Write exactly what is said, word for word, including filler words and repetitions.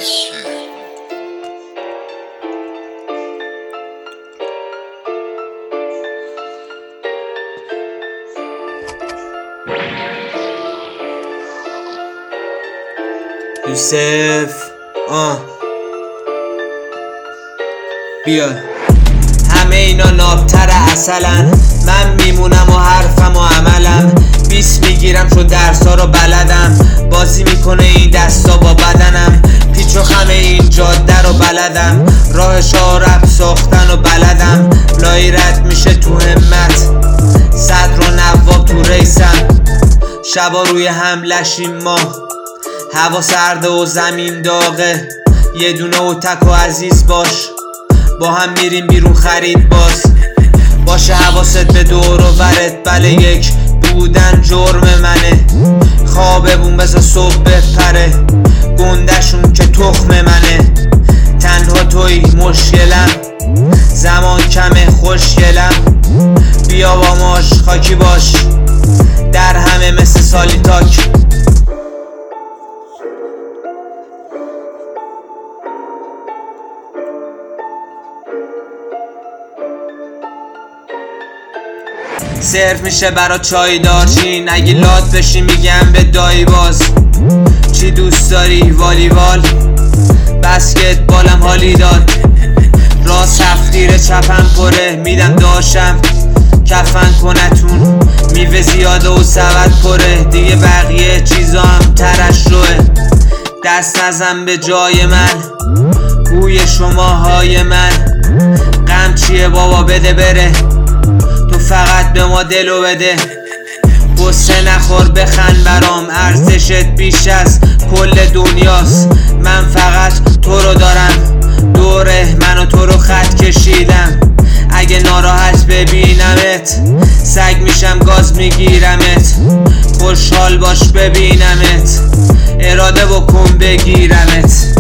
یوسف آه بیا. همه اینا نابتر عسلن، من میمونم و حرفم و عملم. بیس میگیرم چون درسا رو بلدم، بازی میکنه این دستا با بدنم. پیچ و خم این جاده رو بلدم، راهشا رپ ساختن و بلدم. لایی رد میشه تو همت، صدر و نواب تو ریسم. شبا روی هم لشیم ما، هوا سرده و زمین داغه. یه دونه و تک و عزیز باش، با هم میریم بیرون خرید باز. باشه حواست به دور و برت، بله یک بودن جرم منه. خوابه بون بذار صبح بپره، گندشون که تخم منه. تنها توی مشکلم، زمان کمه خوشگلم. بیا با ماش خاکی باش، در همه مثل سالیتاک. سرف میشه برا چای دارچین، اگه لات بشی میگم به دایی باز. چی دوست داری؟ والیبال، بسکتبالم حالی داد. راست هفتیره چپم پره، میدم داشم کفن کنتون. میوه زیاده و سبد پره، دیگه بقیه چیزا هم ترش روه. دست نزن به جای من، بوی شماهای من. غم چیه بابا بده بره، تو فقط به ما دلو بده. قصه نخور بخند برام، ارزشت بیش از کل دنیاست. من فقط تو رو دارم، دوره من و تو رو خط کشیدم. اگه ناراحت ببینمت، سگ میشم گاز میگیرمت. خوشحال باش ببینمت، اراده بکن بگیرمت.